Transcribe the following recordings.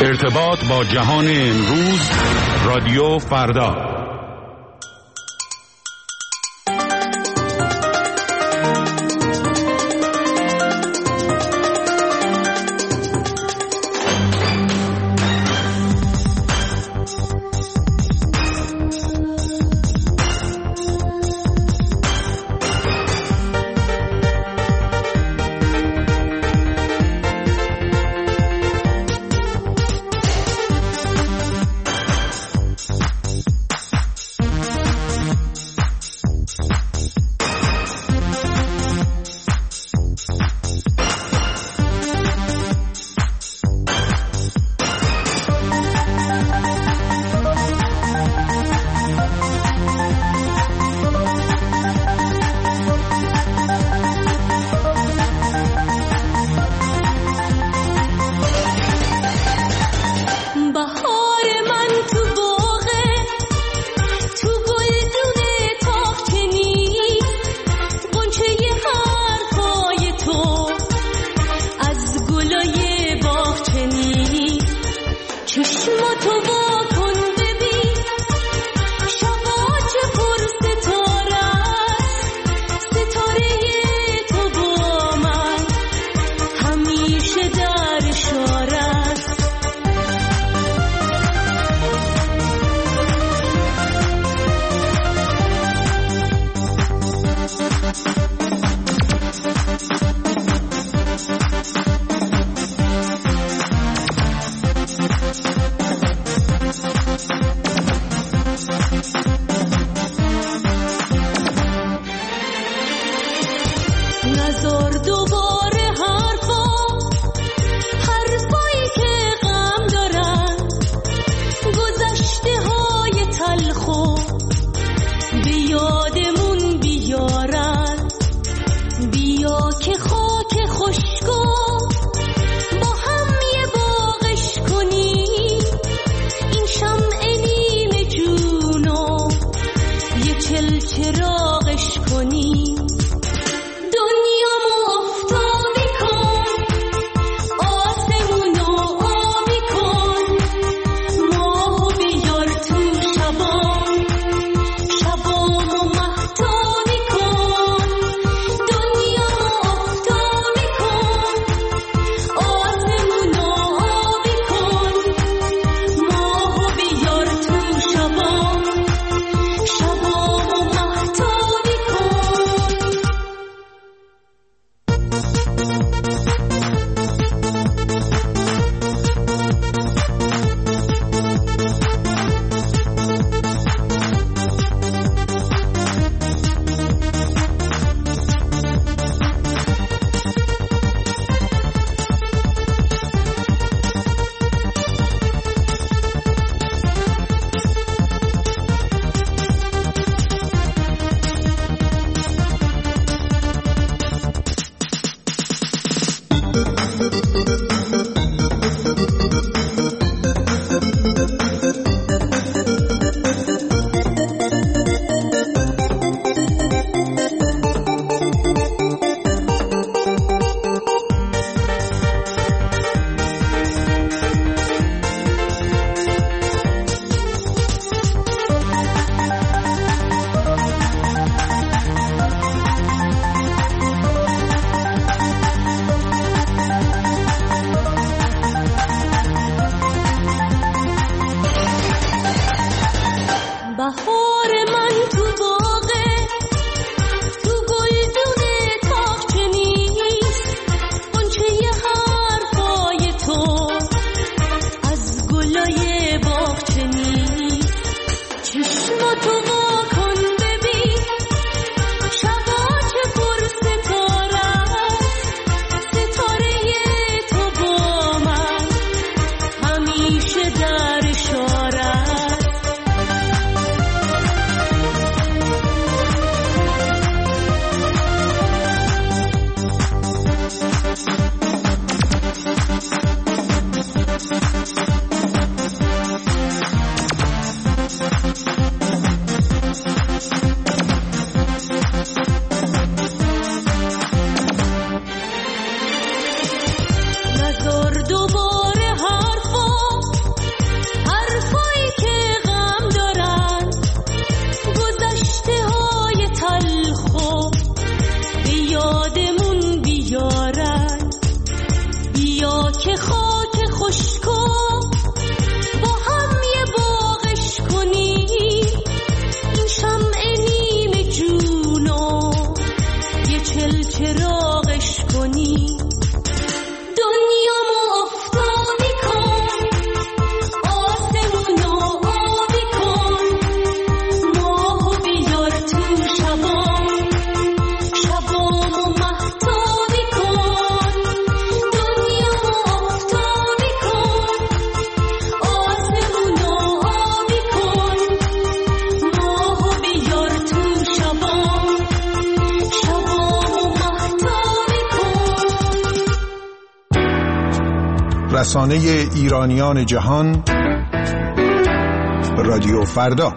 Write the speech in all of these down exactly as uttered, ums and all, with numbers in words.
ارتباط با جهان امروز، رادیو فردا. خاک خاک خشکو با هم یه باغش کنی، این شمع نیم جونو یه چل چراغش کنی. رسانه ایرانیان جهان، رادیو فردا.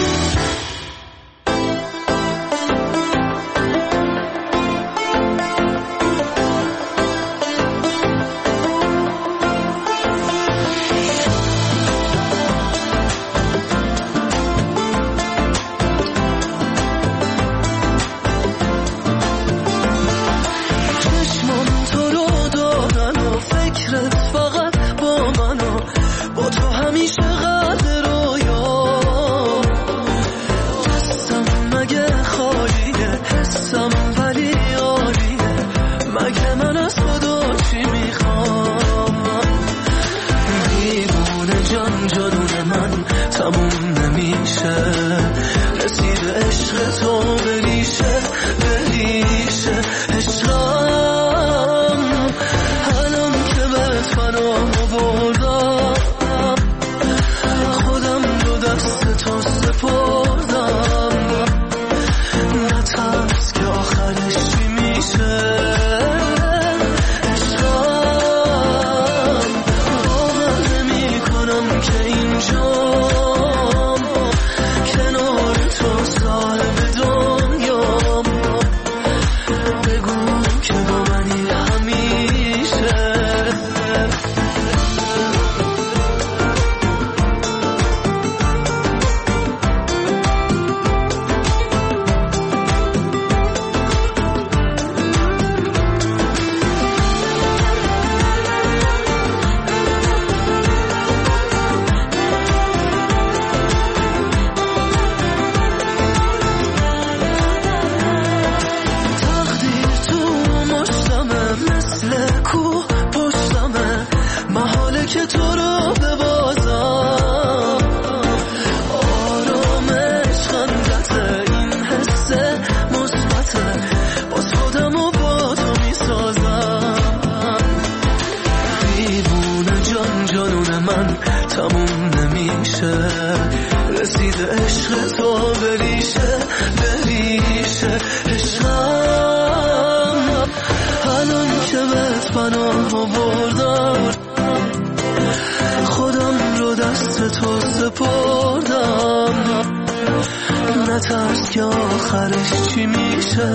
نترس که آخرش چی میشه.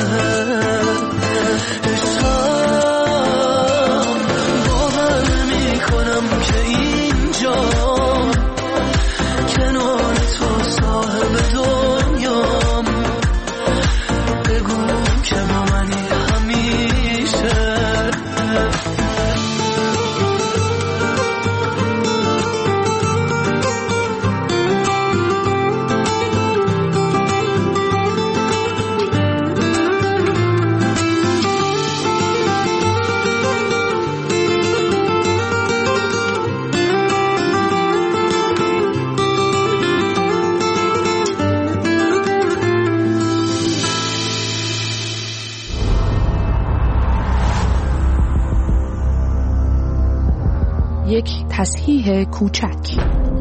عشقم باور نمی‌کنم که اینجا کنار تو صاحب دنیام. بگو که با منی همیشه. یک تصحیح کوچک.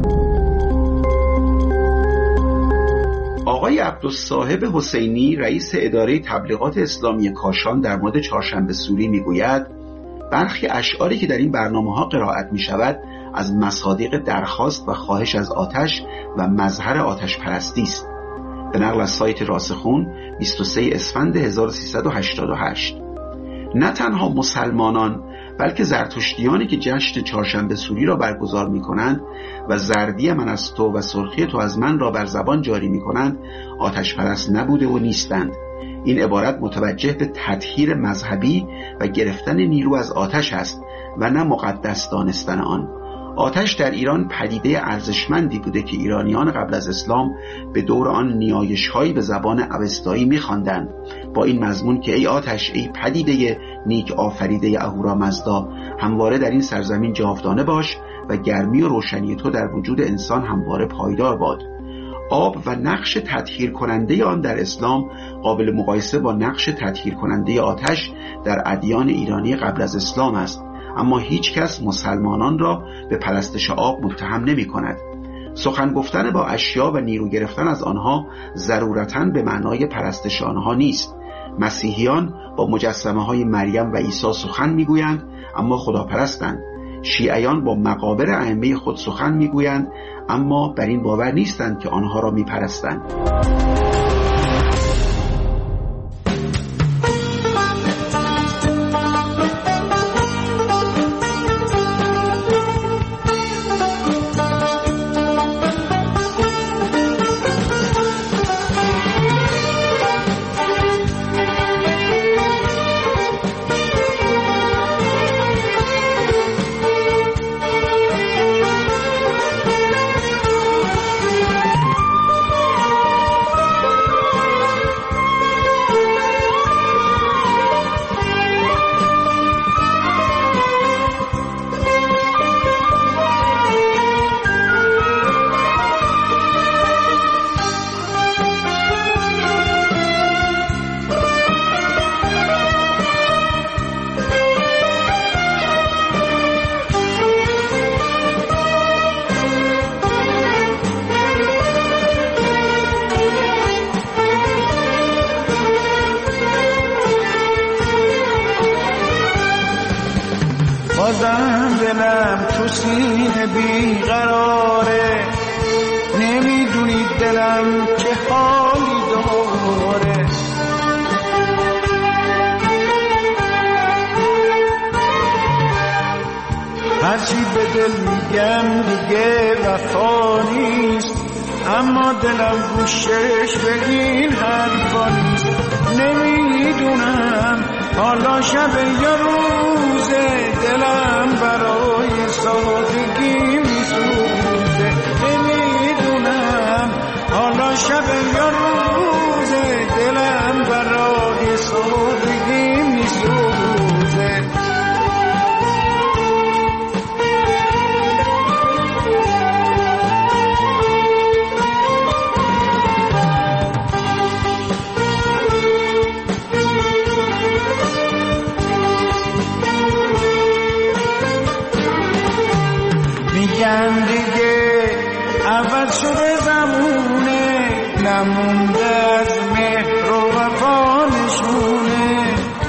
آقای عبدالصاحب حسینی رئیس اداره تبلیغات اسلامی کاشان در مورد چهارشنبه سوری میگوید برخی اشعاری که در این برنامه‌ها قرائت می‌شود از مصادیق درخواست و خواهش از آتش و مظهر آتش پرستی است. به نقل از سایت راسخون بیست و سوم اسفند هزار و سیصد و هشتاد و هشت. نه تنها مسلمانان بلکه زرتشتیانی که جشن چهارشنبه سوری را برگزار می‌کنند و زردی من از تو و سرخی تو از من را بر زبان جاری می‌کنند آتش پرست نبوده و نیستند. این عبارت متوجه به تطهیر مذهبی و گرفتن نیرو از آتش است و نه مقدس دانستن آن. آتش در ایران پدیده ارزشمندی بوده که ایرانیان قبل از اسلام به دور آن نیایش‌هایی به زبان اوستایی می‌خواندند با این مضمون که ای آتش، ای پدیده نیک آفریده اهورامزدا، همواره در این سرزمین جاودانه باش و گرمی و روشنی تو در وجود انسان همواره پایدار باد. آب و نقش تطهیر کننده آن در اسلام قابل مقایسه با نقش تطهیر کننده آتش در ادیان ایرانی قبل از اسلام است، اما هیچ کس مسلمانان را به پرستش آب متهم نمی کند. سخن گفتن با اشیا و نیرو گرفتن از آنها ضرورتاً به معنای پرستش آنها نیست. مسیحیان با مجسمه های مریم و عیسی سخن می گویند اما خداپرستند. شیعیان با مقابر ائمه خود سخن می گویند اما بر این باور نیستند که آنها را می پرستند. بازم دلم تو سینه بیقراره، نمیدونی دلم چه حالی داره. هرچی به دل میگم دیگه وفا نیست، اما دلم گوشش به این حرفا نیست. نمیدونم حالا شب یا روزه، دلم برای سادگی میسوزه. نمیدونم حالا شب یا روزه، دلم برای سادگی میسوزه. میگن دیگه عوض شده زمونه، نمونده از مهر و وفا نشونه.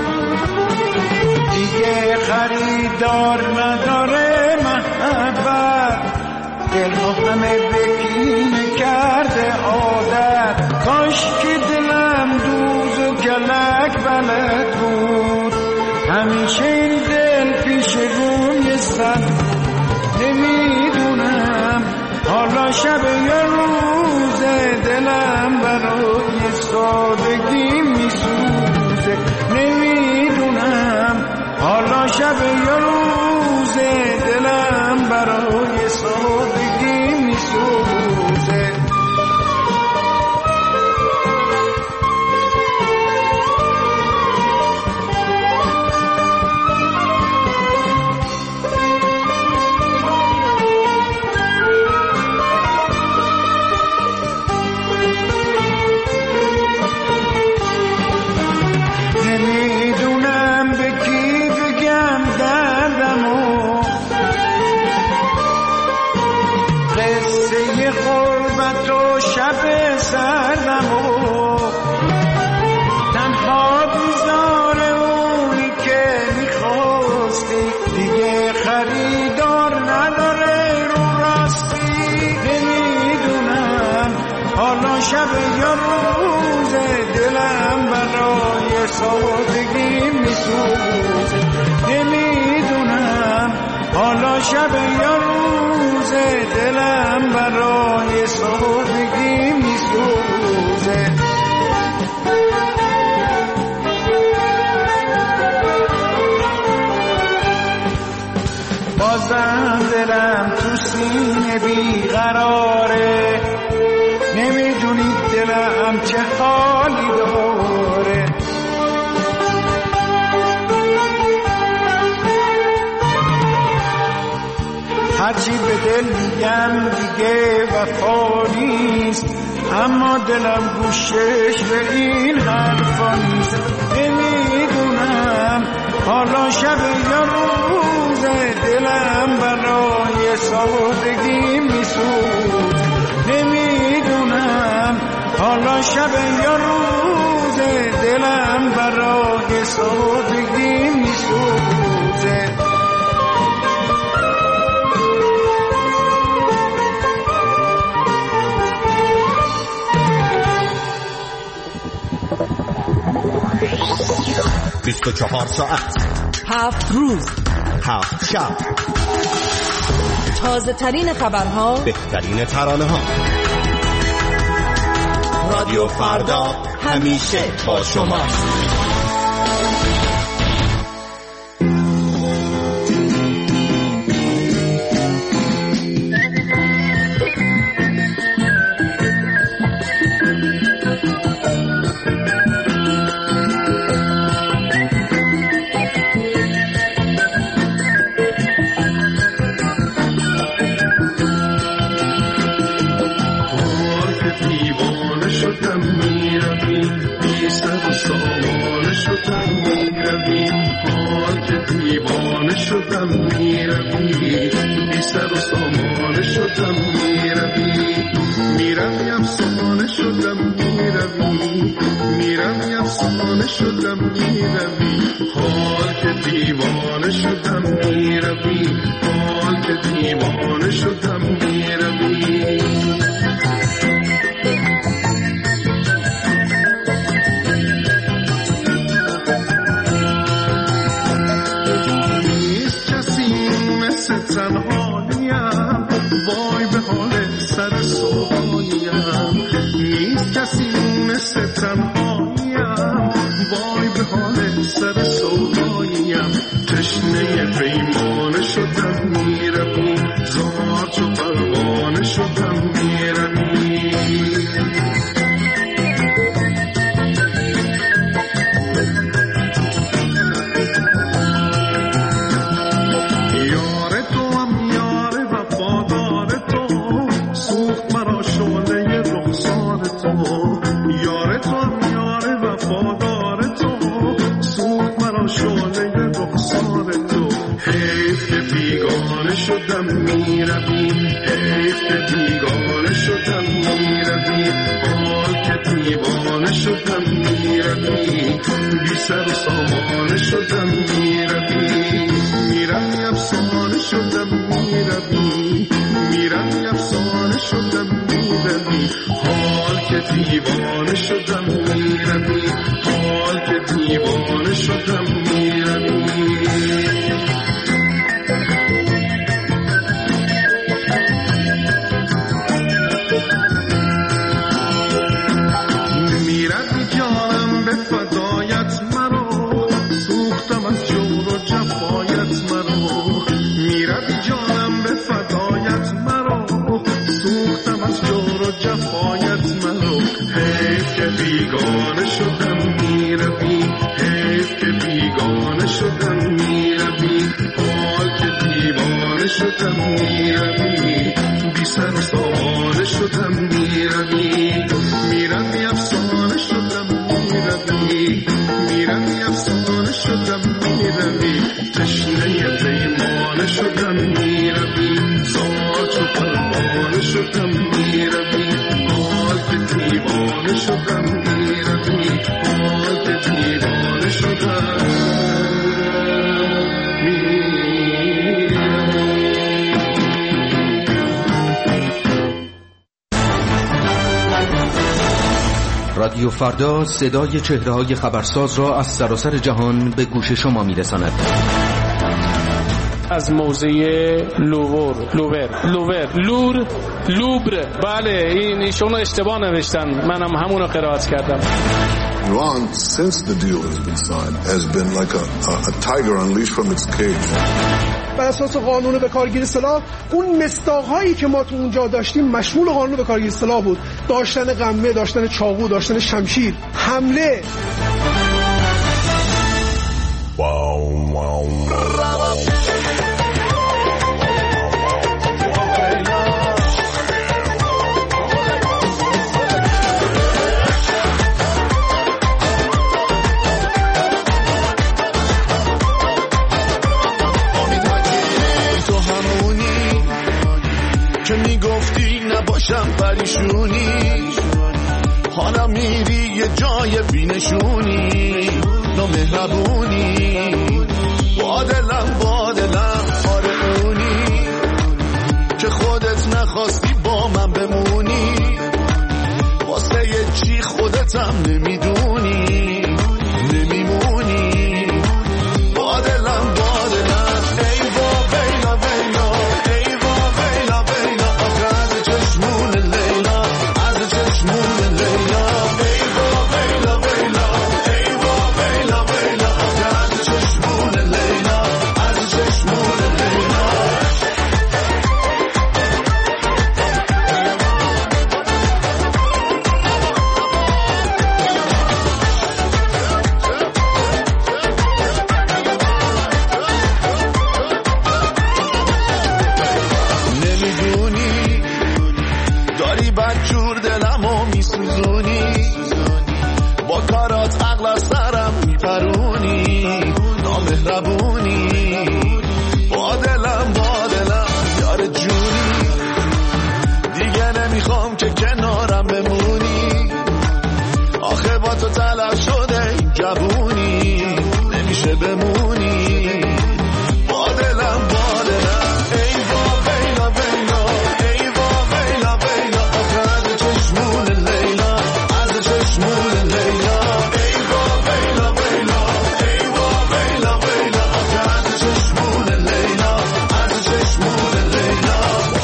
دیگه خریدار نداره محبت، دلها همه بکینه کرده عادت. کاش که دلم دوز و کلک بلد بود، همیشه این دل پیش روی سد. نمیدونم حالا شب یا روزه، دلم برای سادگی میسوزه. نمیدونم حالا شب یا روزه، دلم برای سادگی میسوزه. شب یا روزه، دلم برای سادگی میسوزه. نمیدونم حالا شب یا روزه، دلم برای سادگی میسوزه. بازم دلم تو سینه بیقراره، نمیدونید دلم چه حالی داره. هرچی به دل میگم دیگه وفا نیست، اما دلم گوشش به این حرفا نیست. نمیدونم حالا شب یا روزه، دلم برای سادگی میسوز. نمیدونم حالا شب یا روزه، دلم برای سادگی میسوزه. بیست و چهار ساعت، هفت روز، هفت شب، تازه ترین خبرها، بهترین ترانه ها. رادیو فردا همیشه با شماست. رادیو فردا صدای چهره‌های خبرساز را از سراسر جهان به گوش شما می‌رساند. از موزه لوور لوور لوور لور لوبر. بله این ایشون اشتباه نوشتن، منم همون رو قرائت کردم. Iran, since the deal has been signed, has been like a, a, a tiger unleashed from its cage. بر اساس قانون به کارگیری سلاح اون مصداق‌هایی که ما تو اونجا داشتیم مشمول قانون به کارگیری سلاح بود، داشتن قمه، داشتن چاقو، داشتن شمشیر، حمله. واو واو که میگفتی نباشم پریشونی، حالا میری یه جای بینشونی، نامهربونی، با دلم با دلم آره اونی که خودت نخواستی با من بمونی، واسه یه چی خودتم نمیدونی نمیمونی، با دلم با دلم ای با ویلا ویلا ای با ویلا ویلا از چشمون لیلا از چشمون لیلا ای با ویلا ویلا ای با ویلا ویلا از چشمون لیلا از چشمون لیلا. نمیدونی داری بدجور دلمو میسوزونی، با کارات عقل از سرم میپرونی، نامهربونی، با دلم با دلم یار جونی، دیگه نمیخوام که کنارم بمونی، آخه با تو طلب شده این جوونی نمیشه بمونی، با دلم با دلم ای با ویلا ویلا ای با ویلا ویلا از چشمون لیلا از چشمون لیلا ای با ویلا ویلا ای با ویلا ویلا از چشمون لیلا از چشمون لیلا.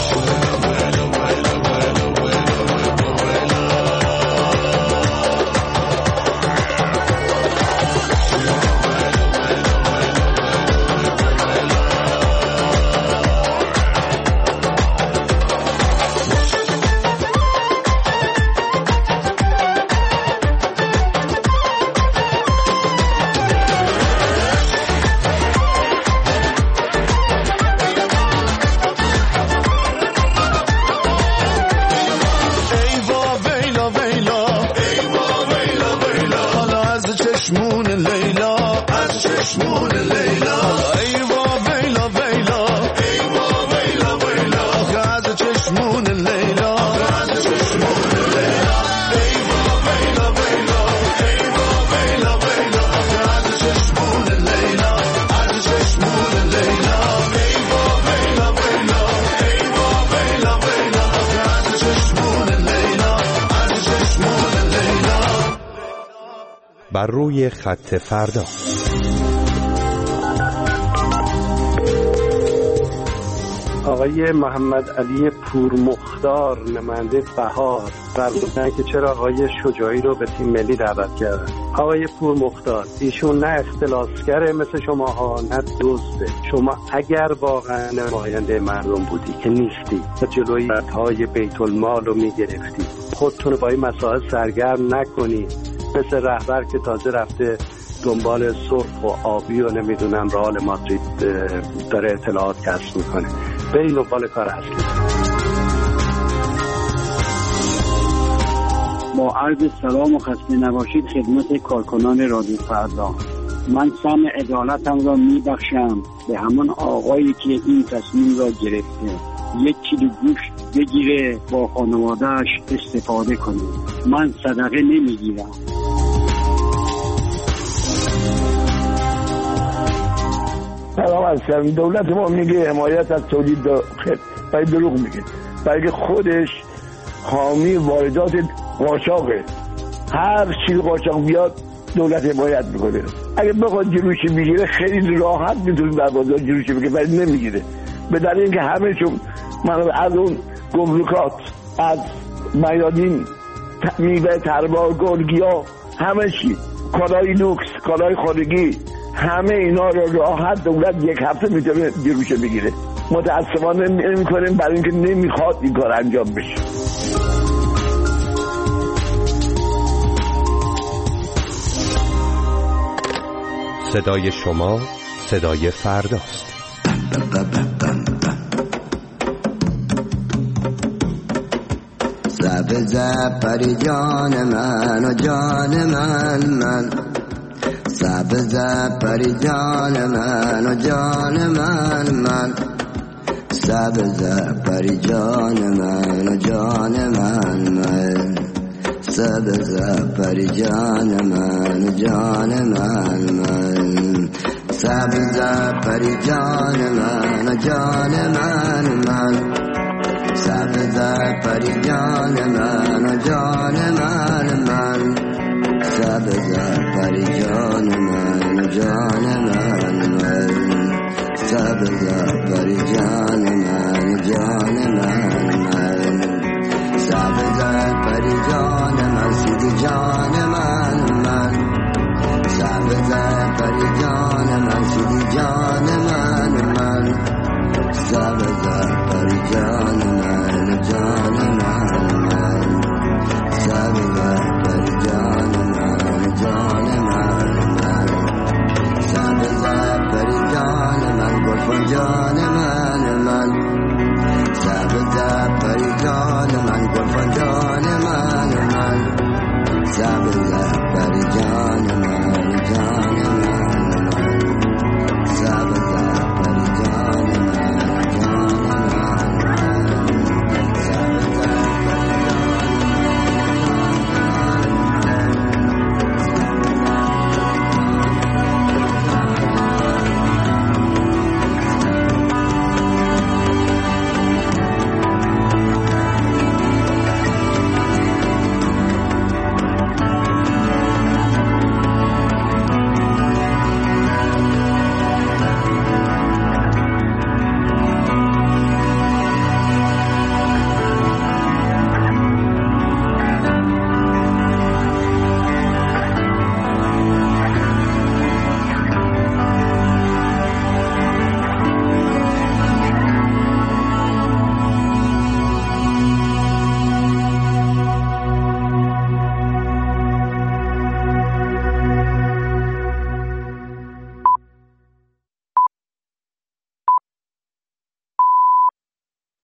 ای با ویلا ویلا ای با ویلا ویلا حالا از چشمون لیلا از چشمون لیلا ای با ویلا ویلا ای با ویلا ویلا از چشمون لیلا از چشمون لیلا ای با ویلا ویلا ای با ویلا ویلا از چشمون لیلا از چشمون لیلا ای با ویلا ویلا ای با ویلا ویلا از چشمون لیلا از چشمون لیلا. بر روی خط فردا. آقای محمد علی پورمختار نماینده بهار فرمودن که چرا آقای شجاعی رو به تیم ملی دعوت کردن. آقای پورمختار ایشون نه اختلاسگره مثل شماها نه دزده. شما اگر واقعا نماینده مردم بودی که نیستی و جلوی های بیت المال رو میگرفتی، خودتون با این مسائل سرگرم نکنی مثل رهبر که تازه رفته دنبال سرخ و آبی و نمیدونم رئال مادرید داره اطلاعات کسب میکنه. برین دنبال کار اصلی. با عرض سلام و خسته نباشید خدمت کارکنان رادیو فردا. من سهم عدالتم را میبخشم به همان آقایی که این تصمیم را گرفته یک کیلو گوشت بگیره با خانوادهش استفاده کنه. من صدقه نمیگیرم. سلام هستم. دولت ما میگه حمایت از تولید داخل، برای دروغ میگه، برای خودش حامی واردات قاچاقه. هر چیز قاچاق بیاد دولت حمایت میکنه. اگه بخواد جلوشی بگیره خیلی راحت میتونه در بازار جلوشی بگیره، ولی نمیگیره. به دلیل اینکه همه چون من از اون گمرکات، از میادین، میوه، تربار، گلگیا، همه چی، کالای لوکس، کالای خارجی، همه اینا رو راحت دولت یک هفته میتونه جلوشو بگیره. متاسفانه نمیکنیم برای اینکه نمیخواد این کار انجام بشه. صدای شما صدای فرداست. سبز پری جان من و جان من من، سبز پری جان من و جان من من، سبز پری جان من و جان من من، سبز پری جان من و جان من من، سبز پری جان من و جان من من، سبز پری جان من و جان من من، سبز پری جان من و جان من من، سبز پری جان من و جان من من، سبز پری جان من سیدی جان من من، سبز پری جان من سیدی جان من من، سبز پری جان